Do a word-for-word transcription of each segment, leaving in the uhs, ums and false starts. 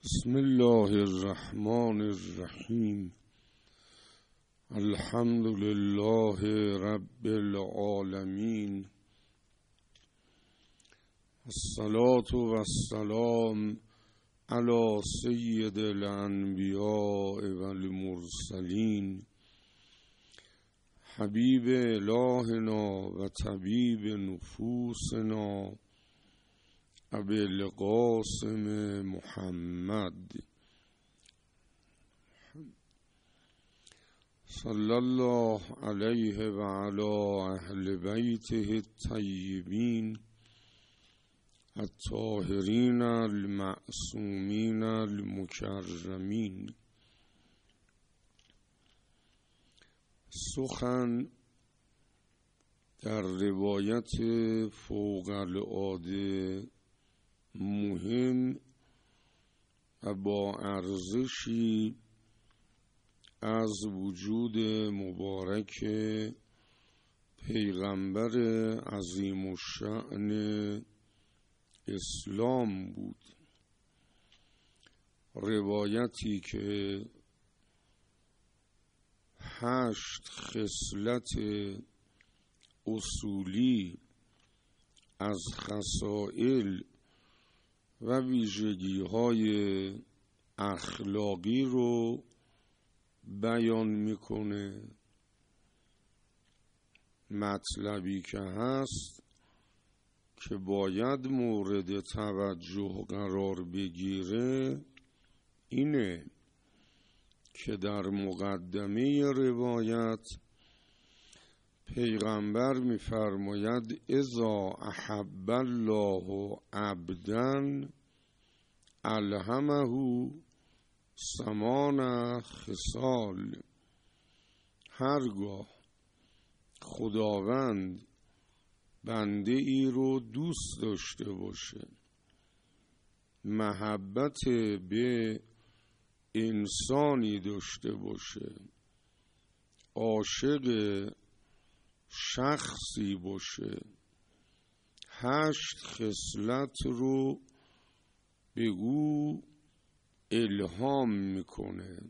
بسم الله الرحمن الرحیم. الحمد لله رب العالمین. الصلاة والسلام علی سید الانبیاء والمرسلین، حبیب الهنا و طبیب نفوسنا ابی القاسم محمد صلی الله علیه و علی اهل بیته الطیبین الطاهرین المعصومین المکرمین. سخن در روایت فوق العاده مهم و با ارزشی از وجود مبارک پیغمبر عظیم الشأن اسلام بود. روایتی که هشت خصلت اصولی از خصائل و ویژگی های اخلاقی رو بیان میکنه. مطلبی که هست که باید مورد توجه قرار بگیره اینه که در مقدمه روایت پیغمبر می‌فرماید اذا احب الله عبدا الهمه ثمان خصال. هرگاه خداوند بنده ای رو دوست داشته باشه، محبت به انسانی داشته باشه، عاشق شخصی باشه، هشت خصلت رو به او الهام میکنه.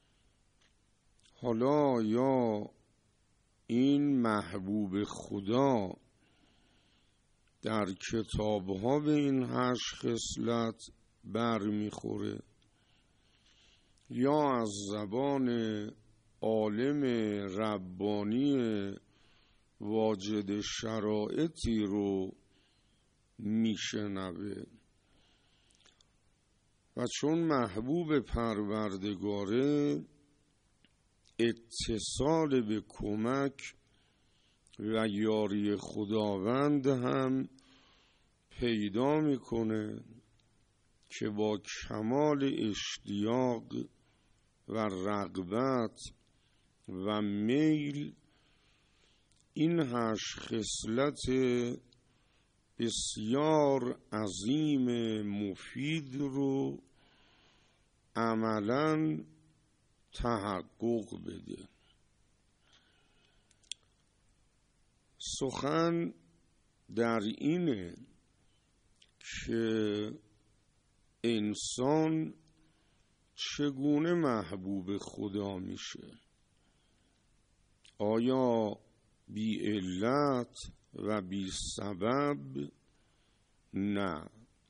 حالا یا این محبوب خدا در کتابها به این هشت خصلت برمیخوره یا از زبان عالم ربانی واجد شرایطی رو میشنوه و چون محبوب پروردگاره اتصال به کمک و یاری خداوند هم پیدا میکنه که با کمال اشتیاق و رغبت و میل این هشت خصلت بسیار عظیم مفید رو عملاً تحقق بده. سخن در اینه که انسان چگونه محبوب خدا میشه. آیا بی علت و بی سبب؟ نه.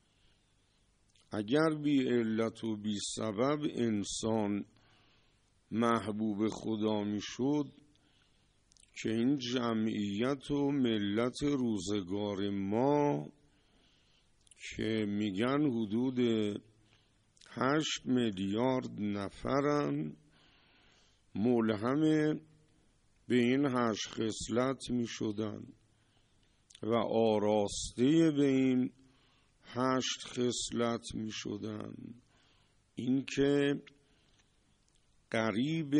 اگر بی علت و بی سبب انسان محبوب خدا میشد که این جمعیت و ملت روزگار ما که میگن حدود هشت میلیارد نفرن ملهم به این هشت خصلت می شدن و آراسته به این هشت خصلت می شدن. این که قریب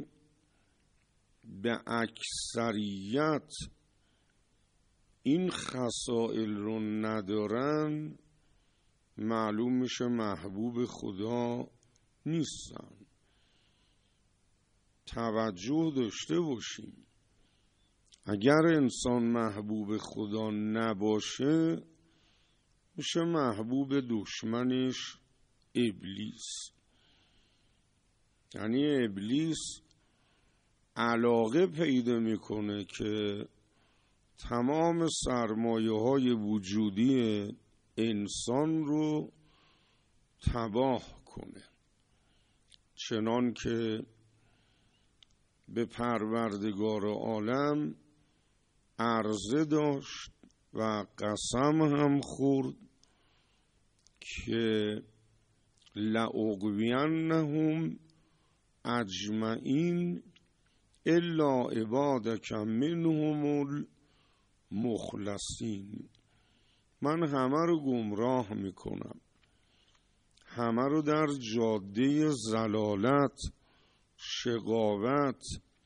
به اکثریت این خصائل رو ندارن معلوم میشه محبوب خدا نیستن. توجه داشته باشیم اگر انسان محبوب خدا نباشه میشه محبوب دشمنش ابلیس. یعنی ابلیس علاقه پیدا میکنه که تمام سرمایه های وجودی انسان رو تباه کنه، چنان که به پروردگار عالم عرضه داشت و قسم هم خورد که لأغوینهم اجمعین الا عبادک منهم المخلصین. من همه رو گمراه میکنم، همه رو در جاده ضلالت، شقاوت،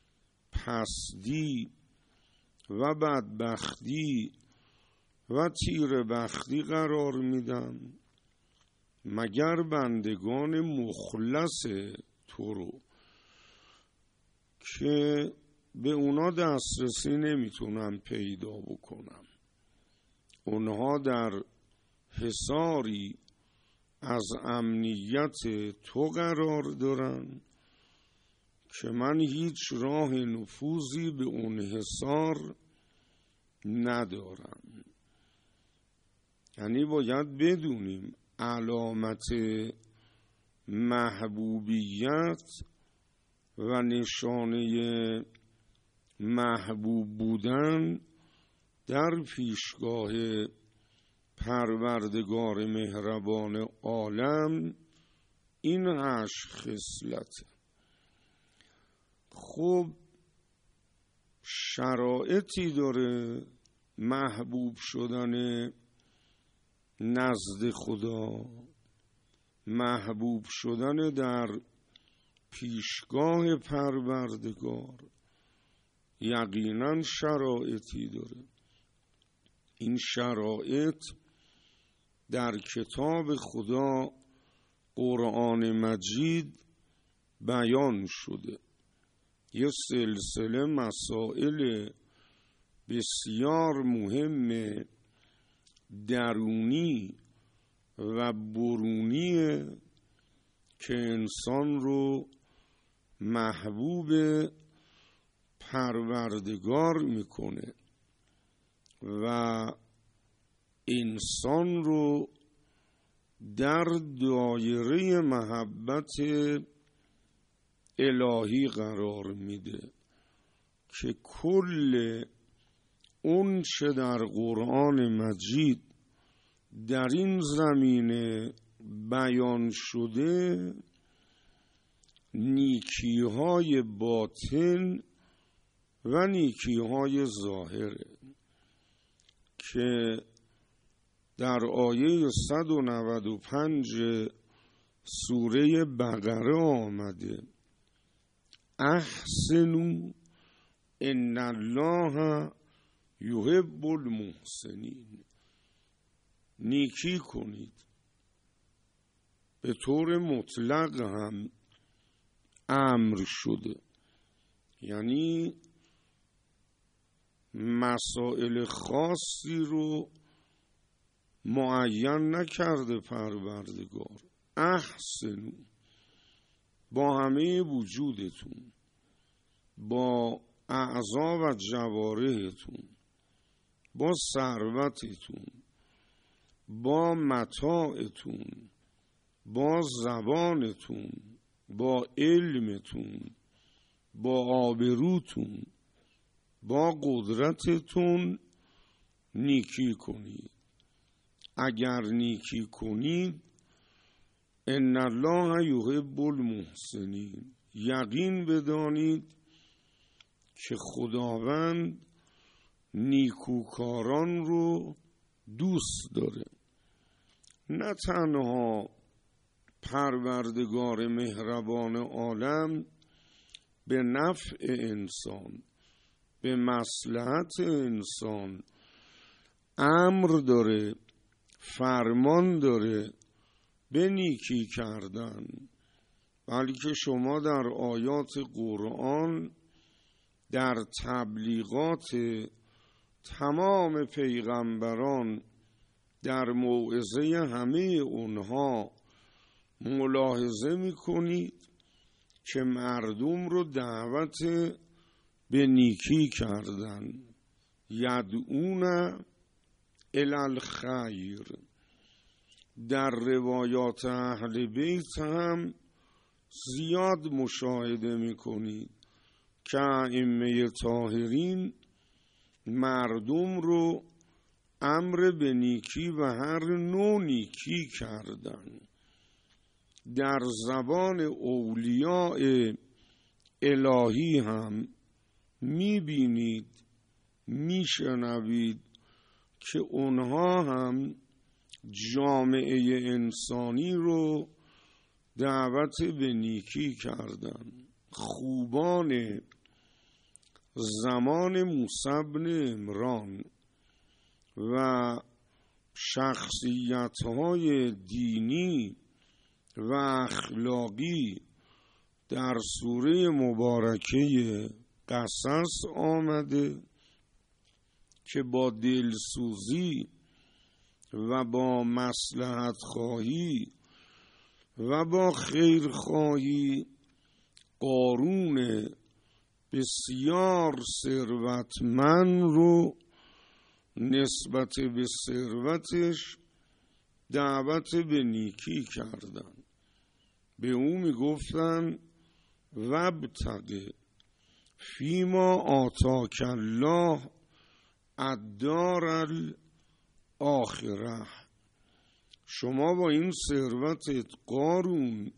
پستی و بدبختی و تیره‌بختی قرار میدم، مگر بندگان مخلص تو رو که به اونا دسترسی نمیتونم پیدا بکنم. اونها در حصاری از امنیت تو قرار دارن که من هیچ راه نفوذی به اون حصار ندارم. یعنی باید بدونیم علامت محبوبیت و نشانه محبوب بودن در پیشگاه پروردگار مهربان عالم این هشت خصلت. خب شرایطی داره محبوب شدن نزد خدا، محبوب شدن در پیشگاه پروردگار یقینا شرایطی داره. این شرایط در کتاب خدا قرآن مجید بیان شده. یه سلسله مسائل بسیار مهم درونی و برونی که انسان رو محبوب پروردگار میکنه و انسان رو در دایره محبت الهی قرار میده که کل اون چه در قرآن مجید در این زمینه بیان شده نیکی‌های باطن و نیکی‌های ظاهره که در آیه صد و نود و پنج سوره بقره آمده احسنوا ان الله یحب المحسنین. نیکی کنید. به طور مطلق هم امر شده، یعنی مسائل خاصی رو معین نکرده پروردگار. احسنوا، با همه وجودتون، با اعضا و جوارحتون، با ثروتتون، با متاعتون، با زبانتون، با علمتون، با آبروتون، با قدرتتون نیکی کنید. اگر نیکی کنید ان الله یحب المحسنین، یقین بدانید که خداوند نیکوکاران رو دوست داره. نه تنها پروردگار مهربان عالم به نفع انسان، به مصلحت انسان امر داره، فرمان داره به نیکی کردن، بلکه شما در آیات قرآن در تبلیغات تمام پیغمبران در موعظه همه اونها ملاحظه میکنید که مردم رو دعوت به نیکی کردن. یدعون الی الخیر. در روایات اهل بیت هم زیاد مشاهده میکنید که ائمه طاهرین مردم رو امر به نیکی و هر نوع نیکی کردن. در زبان اولیاء الهی هم میبینید، میشنوید که اونها هم جامعه انسانی رو دعوت به نیکی کردن. خوبان زمان موسی بن عمران و شخصیت‌های دینی و اخلاقی در سوره مبارکه قصص آمده که با دلسوزی و با مصلحت خواهی و با خیر خواهی قارون بسیار ثروتمند رو نسبت به ثروتش دعوت به نیکی کردن. به او میگفتن وابتغ فیما آتاک الله الدار الاخره. شما با این ثروتت قارون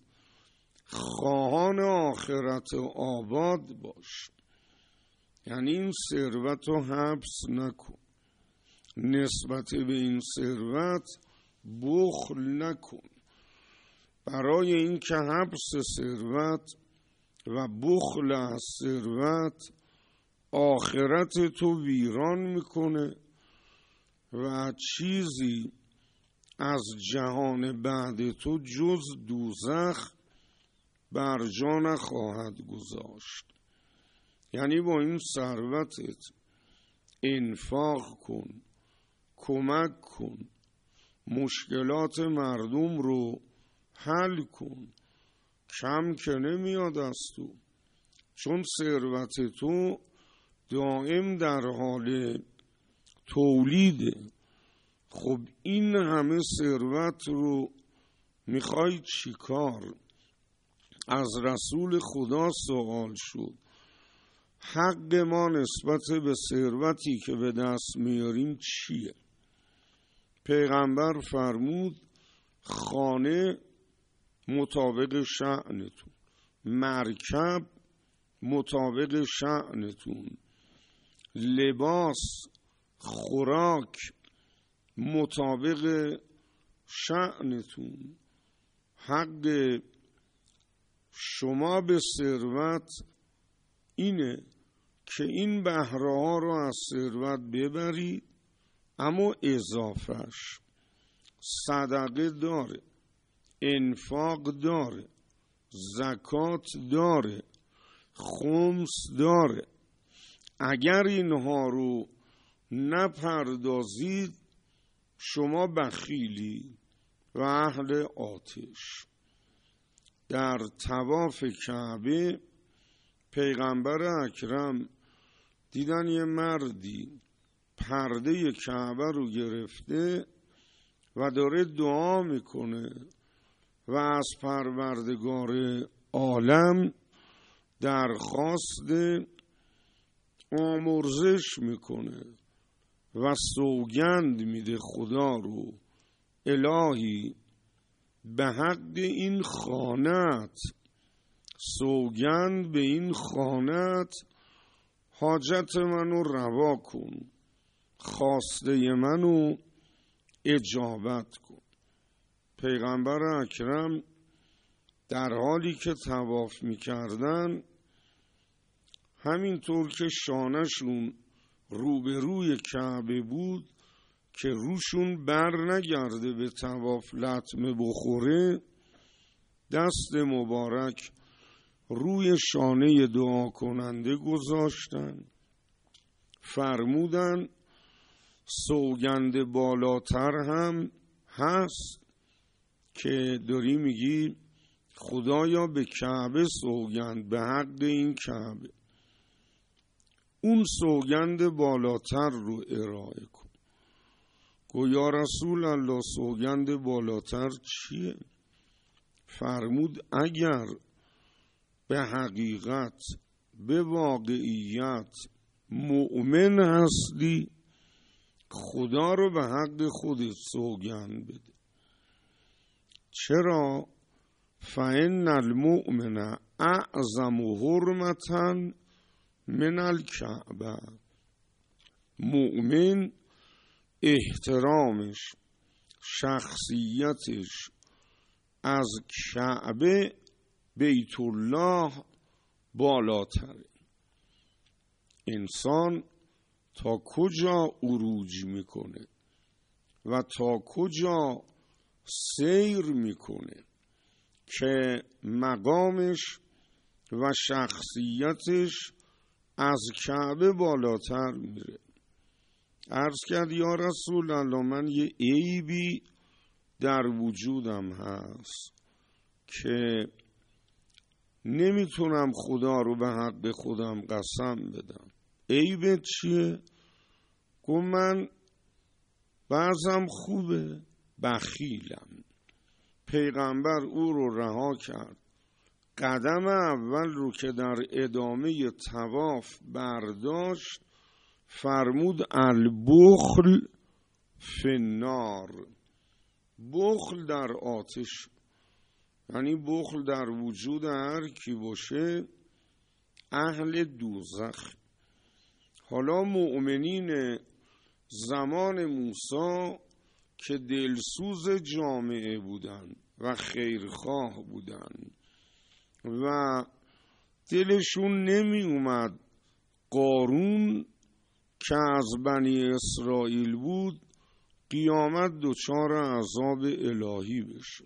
خواهان آخرت آباد باش، یعنی این ثروت رو حبس نکن، نسبت به این ثروت بخل نکن. برای این که حبس ثروت و بخل از ثروت آخرت تو ویران میکنه و چیزی از جهان بعد تو جز دوزخ بر جا نخواهد گذاشت. یعنی با این ثروتت انفاق کن، کمک کن، مشکلات مردم رو حل کن. کم که نمیاد از تو، چون ثروت تو دائم در حال تولیده. خب این همه ثروت رو میخوای چی کار؟ از رسول خدا سوال شد حق ما نسبت به ثروتی که به دست میاریم چیه؟ پیغمبر فرمود خانه مطابق شأنتون، مرکب مطابق شأنتون، لباس خوراک مطابق شأنتون. حق شما به ثروت اینه که این بهره ها رو از ثروت ببرید، اما اضافهش صدقه داره، انفاق داره، زکات داره، خمس داره. اگر اینها رو نپردازید شما بخیلی و اهل آتش. در طواف کعبه پیغمبر اکرم دیدن یه مردی پرده کعبه رو گرفته و داره دعا میکنه و از پروردگار عالم درخواست آمرزش میکنه و سوگند میده خدا رو الهی به حق این خانت، سوگند به این خانت حاجت منو روا کن، خواسته منو اجابت کن. پیغمبر اکرم در حالی که طواف میکردن همینطور که شانهشون روبروی کعبه بود که روشون بر نگرده به طواف لطمه بخوره، دست مبارک روی شانه دعا کننده گذاشتن، فرمودن سوگند بالاتر هم هست که داری میگی خدایا به کعبه سوگند، به حق این کعبه، اون سوگند بالاتر رو ارائه کن. گو یا رسول الله سوگند بالاتر چیه؟ فرمود اگر به حقیقت به واقعیت مؤمن هستی خدا رو به حق خودت سوگند بده. چرا؟ فإن المؤمن اعظم حرمة من الکعبه. مؤمن احترامش، شخصیتش از کعبه بیت الله بالاتره. انسان تا کجا عروج میکنه و تا کجا سیر میکنه که مقامش و شخصیتش از کعبه بالاتر میره. عرض کرد یا رسول الله من یه عیبی در وجودم هست که نمیتونم خدا رو به حق خودم قسم بدم. عیبت چیه؟ گفت من بعضم خوبه، بخیلم. پیغمبر او رو رها کرد. قدم اول رو که در ادامه طواف برداشت فرمود البخل فی النار. بخل در آتش، یعنی بخل در وجود هر کی باشه اهل دوزخ. حالا مؤمنین زمان موسی که دلسوز جامعه بودن و خیرخواه بودن و دلشون نمی اومد قارون که از بنی اسرائیل بود قیامت دچار عذاب الهی بشه،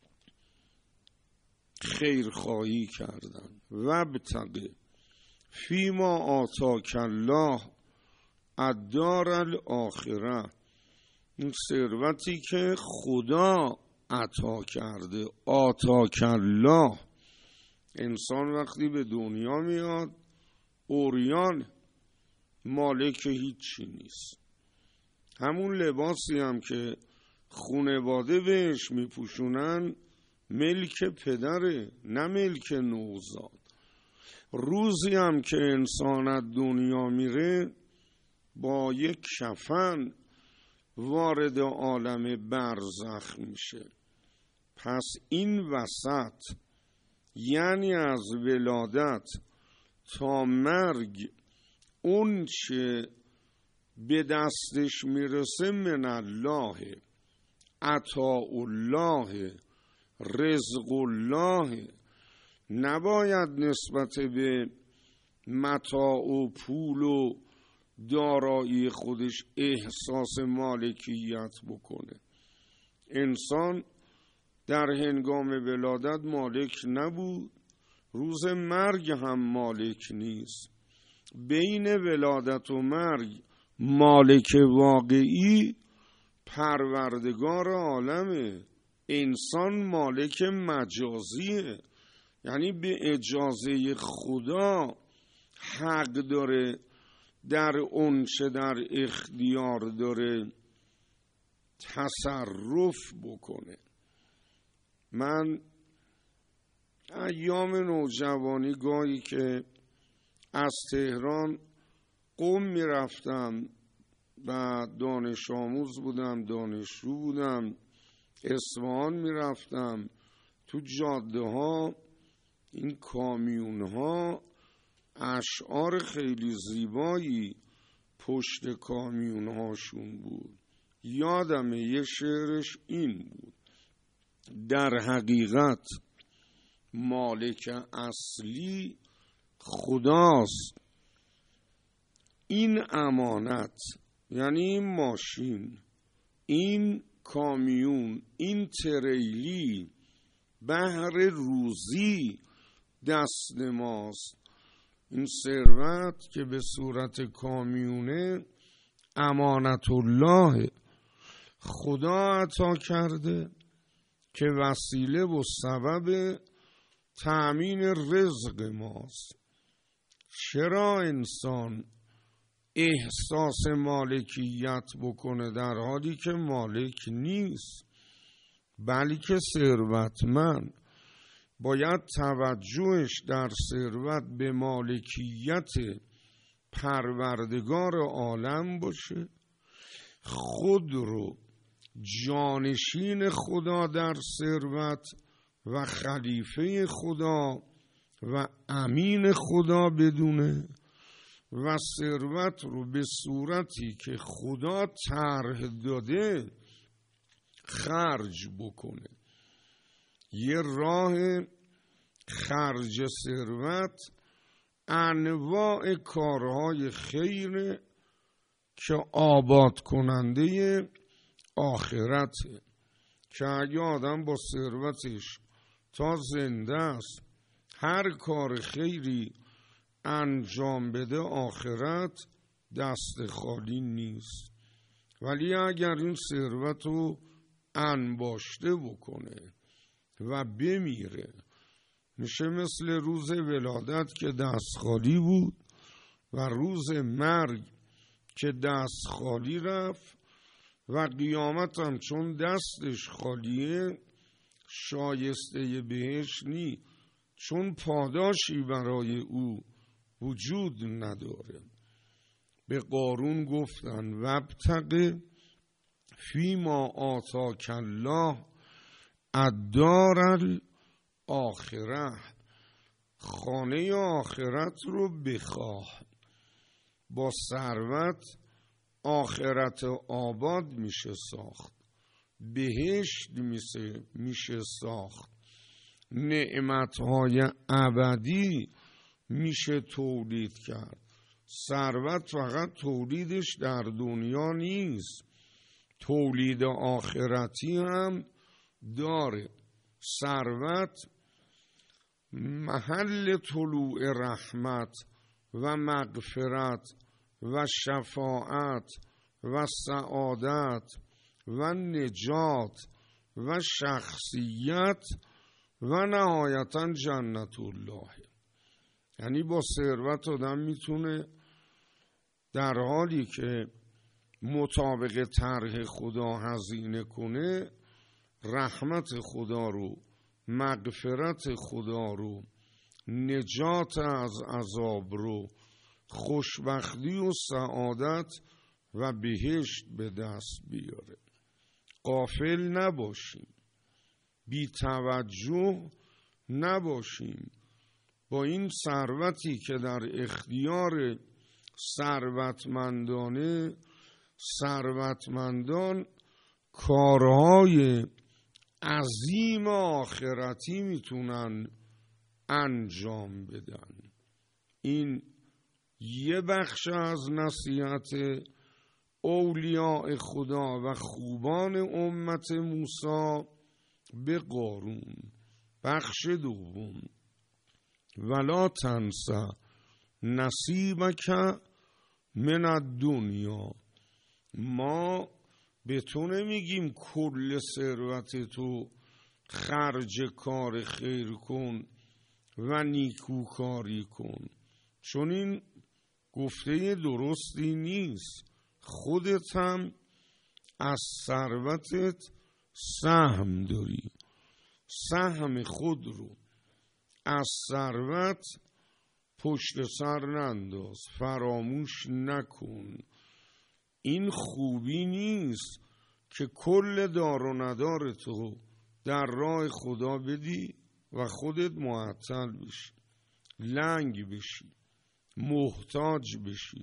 خیرخواهی کردن. و بتقی فیما آتاک الله الدار الاخره، این ثروتی که خدا عطا کرده. آتاک الله، انسان وقتی به دنیا میاد عریان، مالک هیچی نیست. همون لباسی هم که خانواده بهش میپوشونن ملک پدره، نه ملک نوزاد. روزی هم که انسان از دنیا میره با یک کفن وارد عالم برزخ میشه. پس این وسط یعنی از ولادت تا مرگ اون چه به دستش میرسه من الله، عطا الله، رزق الله. نباید نسبت به متاع و پول و دارایی خودش احساس مالکیت بکنه. انسان در هنگام ولادت مالک نبود، روز مرگ هم مالک نیست. بین ولادت و مرگ مالک واقعی پروردگار عالمه. انسان مالک مجازیه، یعنی به اجازه خدا حق داره در اون چه در اختیار داره تصرف بکنه. من ایام نوجوانی گاهی که از تهران قم می رفتم و دانش آموز بودم، دانشجو بودم، اصفهان می رفتم، تو جاده ها این کامیون ها اشعار خیلی زیبایی پشت کامیون هاشون بود. یادم یه شعرش این بود: در حقیقت مالک اصلی خداست، این امانت یعنی این ماشین، این کامیون، این تریلی بهر روزی دست ماست. این ثروت که به صورت کامیونه امانت الله خدا عطا کرده که وسیله و سبب تأمین رزق ماست. چرا انسان احساس مالکیت بکنه در حالی که مالک نیست، بلکه ثروتمند؟ باید توجهش در ثروت به مالکیت پروردگار عالم باشه، خود رو جانشین خدا در ثروت و خلیفه خدا و امین خدا بدونه و ثروت رو به صورتی که خدا طرح داده خرج بکنه. یه راه خرج ثروت انواع کارهای خیر که آباد کننده آخرته، که اگه آدم با ثروتش تا زنده است هر کار خیری انجام بده آخرت دست خالی نیست. ولی اگر این ثروت رو انباشته بکنه و بمیره، میشه مثل روز ولادت که دست خالی بود و روز مرگ که دست خالی رفت، و قیامت هم چون دستش خالیه شایسته بهش نی، چون پاداشی برای او وجود نداره. به قارون گفتن وابتغ فیما آتاک الله الدار الاخره، خانه آخرت رو بخواه. با ثروت آخرت آباد میشه ساخت، بهشت میشه میشه ساخت، نعمتهای ابدی میشه تولید کرد. ثروت فقط تولیدش در دنیا نیست، تولید آخرتی هم داره. ثروت محل طلوع رحمت و مغفرت و شفاعت و سعادت و نجات و شخصیت و نهایتا جنت الله. یعنی با ثروت آدم میتونه در حالی که مطابق طرح خدا هزینه کنه رحمت خدا رو، مغفرت خدا رو، نجات از عذاب رو، خوشبختی و سعادت و بهشت به دست بیاره. غافل نباشیم، بی توجه نباشیم. با این ثروتی که در اختیار ثروتمندانه، ثروتمندان کارهای عظیم آخرتی میتونن انجام بدن. این یه بخش از نصیحت اولیاء خدا و خوبان امت موسی به قارون. بخش دوم، ولا تنسى نصیبک من الدنیا. ما به تو نمیگیم کل ثروت تو خرج کار خیر کن و نیکوکاری کن، چون این گفته درستی نیست. خودت هم از ثروتت سهم داری، سهم خود رو از ثروت پشت سر ننداز، فراموش نکن. این خوبی نیست که کل دار و ندار تو در راه خدا بدی و خودت معطل بشی، لنگ بشی، محتاج بشی،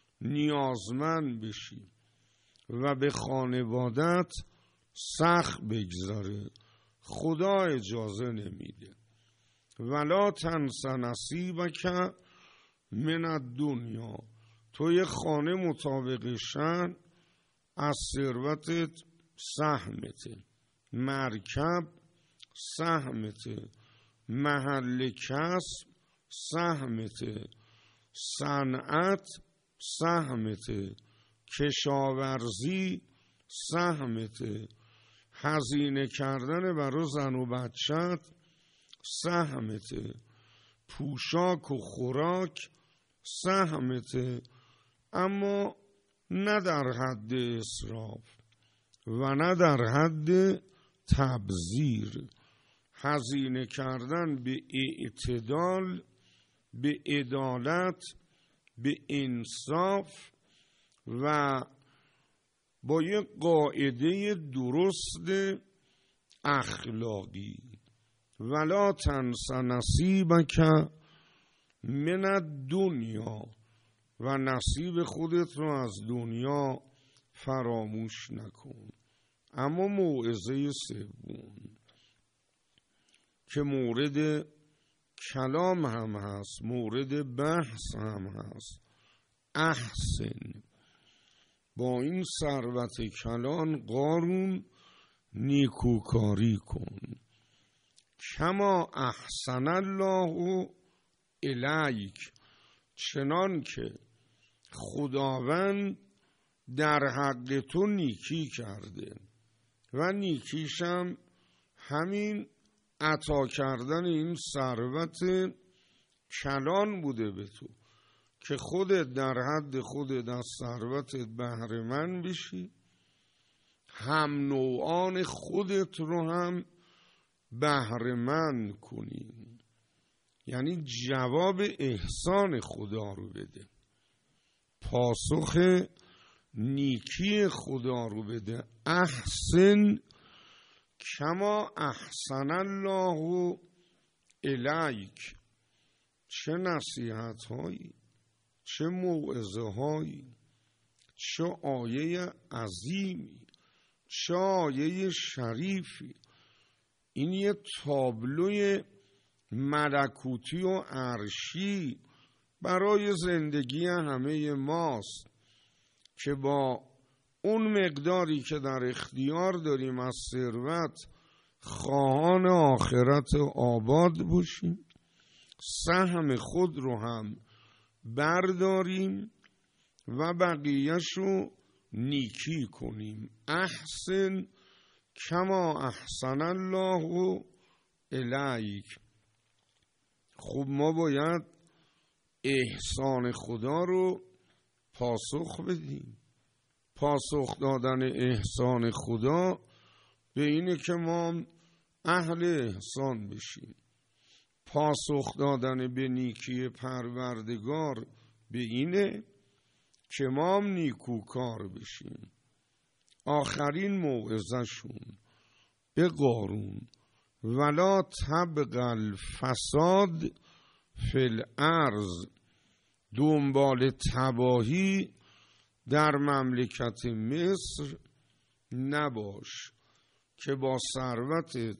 نیازمند بشی و به خانوادت سخت بگذره. خدا اجازه نمیده. ولا تنس نصیبک من الدنیا. توی خانه مطابق شأن از ثروتت سهمته، مرکب سهمته، محل کسب سهمته، صنعت سهمته، کشاورزی سهمته، هزینه کردن برای زن و بچت سهمته، پوشاک و خوراک سهمته، اما نه در حد اسراف و نه در حد تبذیر. هزینه کردن به اعتدال، به عدالت، به انصاف و با یک قاعده درست اخلاقی. ولا تنس نصیبک من الدنیا، و نصیب خودت رو از دنیا فراموش نکن. اما موعظه سوم که مورد کلام هم هست، مورد بحث هم هست، احسن، با این ثروت کلان قارون نیکوکاری کن. کما احسن الله الیک، چنان که خداوند در حق تو نیکی کرده و نیکیشم همین عطا کردن این ثروت کلان بوده به تو که خودت در حد خودت از ثروتت بهره مند بشی، هم نوعان خودت رو هم بهره مند کنی. یعنی جواب احسان خدا رو بده، پاسخ نیکی خدا رو بده. احسن کما احسن الله الیک. چه نصیحت هایی، چه موعظه هایی، چه آیه عظیمی، چه آیه شریفی. این یه تابلوی ملکوتی و عرشی برای زندگی همه ماست که با اون مقداری که در اختیار داریم از ثروت خواهان آخرت آباد باشیم، سهم خود رو هم برداریم و بقیه‌ش رو نیکی کنیم. احسن کما احسن الله الیک. خب ما باید احسان خدا رو پاسخ بدیم. پاسخ دادن احسان خدا به اینه که ما اهل احسان بشیم. پاسخ دادن به نیکی پروردگار به اینه که ما هم نیکوکار بشیم. آخرین موعظه شون به قارون: ولا تبغ الفساد فی الارض. دنبال تباهی در مملکت مصر نباش که با ثروتت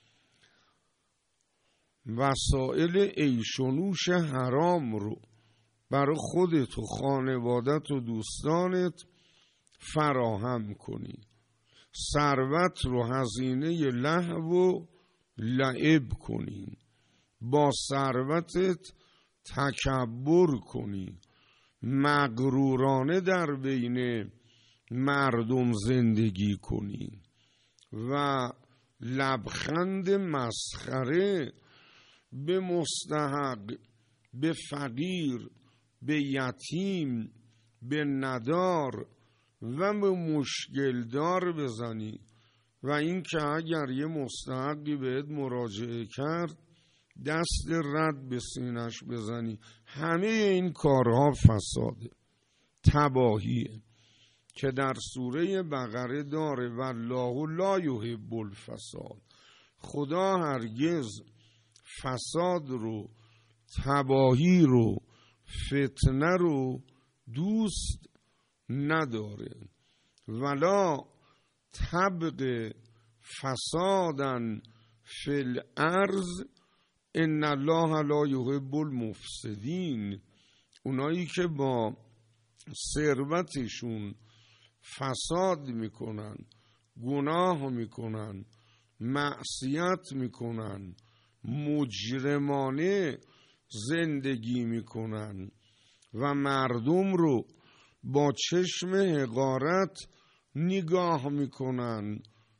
وسایل عیش و نوش حرام رو برای خودت و خانوادت و دوستانت فراهم کنی. ثروت رو هزینه لهو و لعب کنی. با ثروتت تکبر کنی. مغرورانه در بین مردم زندگی کنی و لبخند مسخره به مستحق، به فقیر، به یتیم، به ندار و به مشکلدار بزنی. و این که اگر یه مستحقی بهت مراجعه کرد دست رد به سینش بزنی. همه این کارها فساده، تباهیه که در سوره بقره داره: والله لا یحب الفساد. خدا هرگز فساد رو، تباهی رو، فتنه رو دوست نداره. ولا تبغ فسادا فی الارض ان الله لا یحب المفسدین. اونایی که با ثروتشون فساد میکنن، گناه میکنن، معصیت میکنن، مجرمانه زندگی میکنن و مردم رو با چشم حقارت نگاه میکنن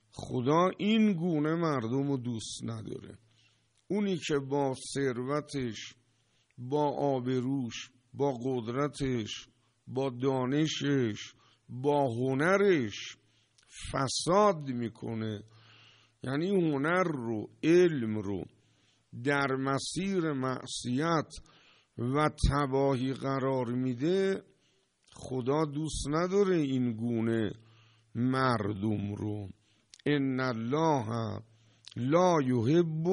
خدا این گونه مردم رو دوست نداره. اونی که با ثروتش، با آبروش، با قدرتش، با دانشش، با هنرش فساد میکنه، یعنی هنر رو، علم رو در مسیر معصیت و تباهی قرار میده، خدا دوست نداره این گونه مردم رو. ان الله لا یحب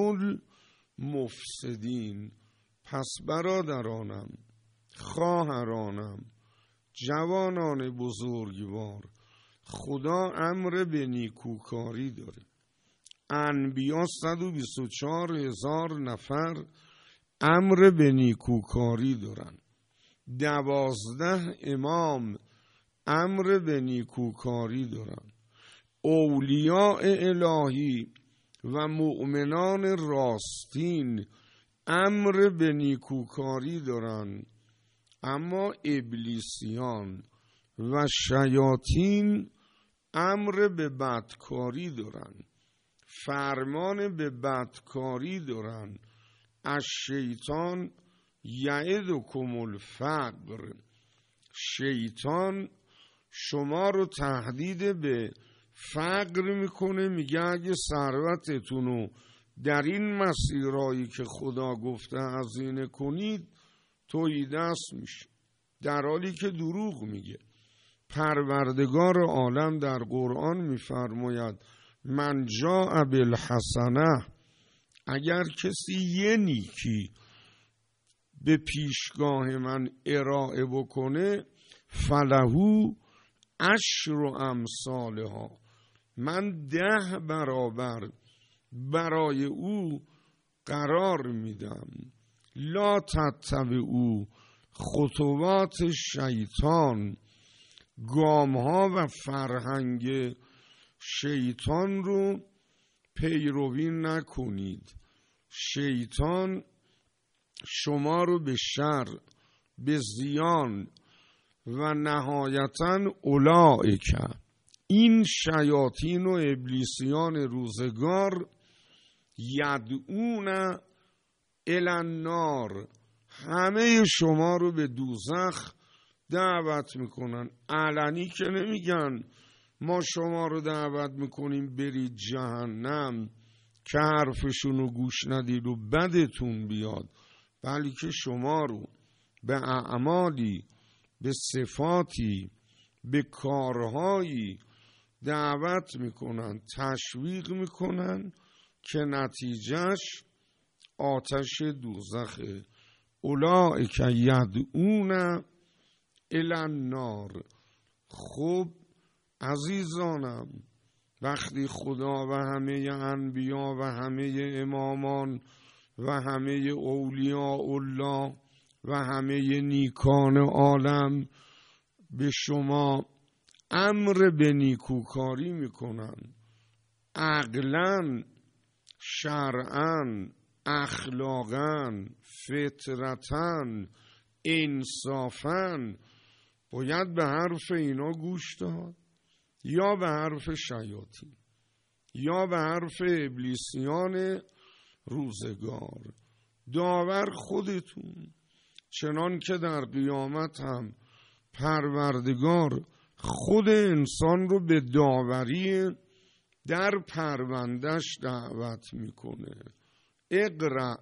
المفسدین. پس برادرانم، خواهرانم، جوانان بزرگوار، خدا امر به نیکوکاری داره. انبیا صد و بیست و چهار هزار نفر امر به نیکوکاری دارن. دوازده امام امر به نیکوکاری دارن. اولیاء الهی و مؤمنان راستین امر به نیکوکاری دارن، اما ابلیسیان و شیاطین امر به بدکاری دارن، فرمان به بدکاری دارن. از شیطان یعدکم الفقر. شیطان شما رو تهدید به فقر میکنه، میگه اگه ثروتتون رو در این مسیرهایی که خدا گفته هزینه کنید تویی دست میشه، در حالی که دروغ میگه. پروردگار عالم در قرآن میفرماید من جاء بالحسنه، اگر کسی یه نیکی به پیشگاه من ارائه بکنه فلهو عشر امثالها، من ده برابر برای او قرار میدم. لا تتبعوا خطوات شیطان، گامها و فرهنگ شیطان رو پیروی نکنید. شیطان شما رو به شر، به زیان و نهایتاً اولئک، این شیاطین و ابلیسیان روزگار، یدعون الی النار، همه شما رو به دوزخ دعوت میکنن. علنی که نمیگن ما شما رو دعوت میکنیم برید جهنم که حرفشون رو گوش ندید و بدتون بیاد، بلکه شما رو به اعمالی، به صفاتی، به کارهایی دعوت میکنن، تشویق میکنن که نتیجهش آتش دوزخه. اولئک یدعون الی النار. خب عزیزانم، وقتی خدا و همه انبیا و همه امامان و همه اولیاء الله و همه نیکان عالم به شما امر به نیکوکاری میکنن، عقلاً، شرعاً، اخلاقاً، فطرتاً، انصافاً، باید به حرف اینا گوش داد یا به حرف شیاطین یا به حرف ابلیسیان روزگار؟ داور خودتون. چنان که در قیامت هم پروردگار خود انسان رو به داوری در پروندهش دعوت میکنه. اقرأ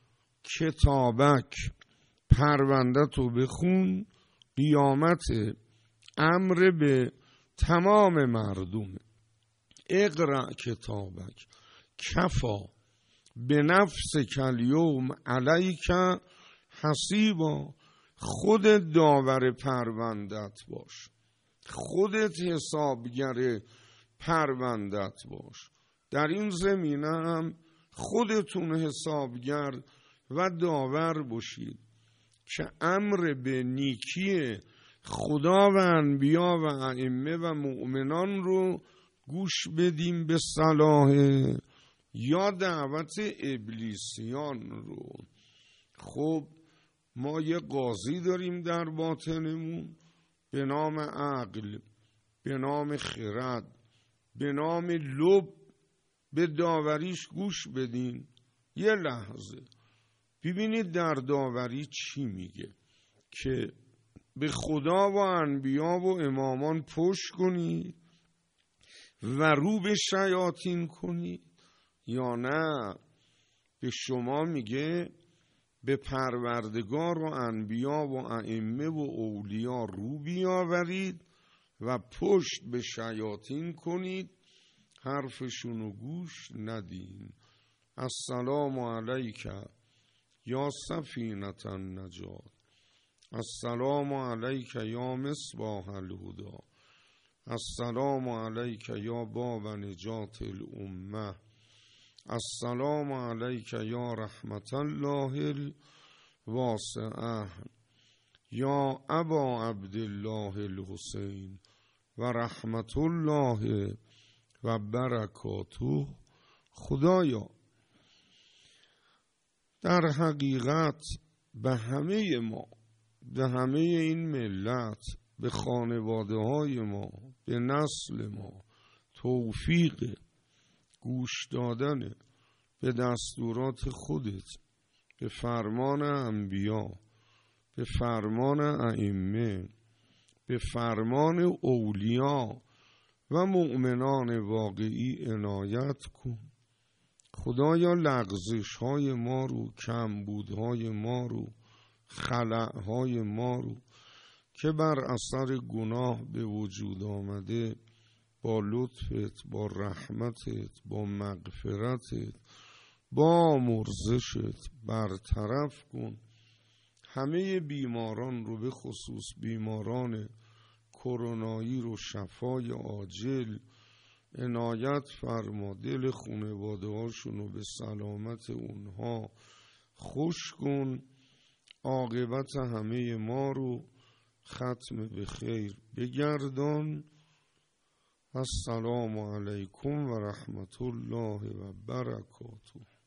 کتابک، پرونده تو بخون. قیامت امر به تمام مردم. اقرأ کتابک کفا به نفس کلیوم علیک حسیبا. خودت داور پروندت باش، خودت حسابگر پروندت باش. در این زمینه هم خودتون حسابگر و داور باشید که امر به نیکی خدا و انبیا و ائمه و مؤمنان رو گوش بدیم به صلاح، یا دعوت ابلیسیان رو. خب ما یه قاضی داریم در باطنمون به نام عقل، به نام خرد، به نام لب به داوریش گوش بدین. یه لحظه ببینید در داوری چی میگه، که به خدا و انبیا و امامان پشت کنید و رو به شیاطین کنید، یا نه به شما میگه به پروردگار و انبیا و ائمه و اولیا رو بیاورید و پشت به شیاطین کنید، حرفشونو گوش ندین. السلام علیک یا سفینة النجات، السلام علیک یا مصباح الهدی، السلام علیک یا باب نجات الامه، السلام علیک یا رحمت الله الواسعه، یا ابا عبدالله الحسین و رحمت الله و برکاته. خدایا در حقیقت به همه ما، به همه این ملت، به خانواده های ما، به نسل ما توفیق گوش دادن به دستورات خودت، به فرمان انبیا، به فرمان ائمه، به فرمان اولیا و مؤمنان واقعی عنایت کن. خدایا لغزش های ما رو، کمبودهای ما رو، خلأهای ما رو که بر اثر گناه به وجود آمده، با لطفت، با رحمتت، با مغفرتت، با مرزشت برطرف کن. همه بیماران رو، به خصوص بیماران کرونایی رو، شفای عاجل عنایت فرما. دل خانواده هاشون رو به سلامت اونها خوش کن. عاقبت همه ما رو ختم به خیر بگردان. السلام علیکم و رحمت الله و برکاته.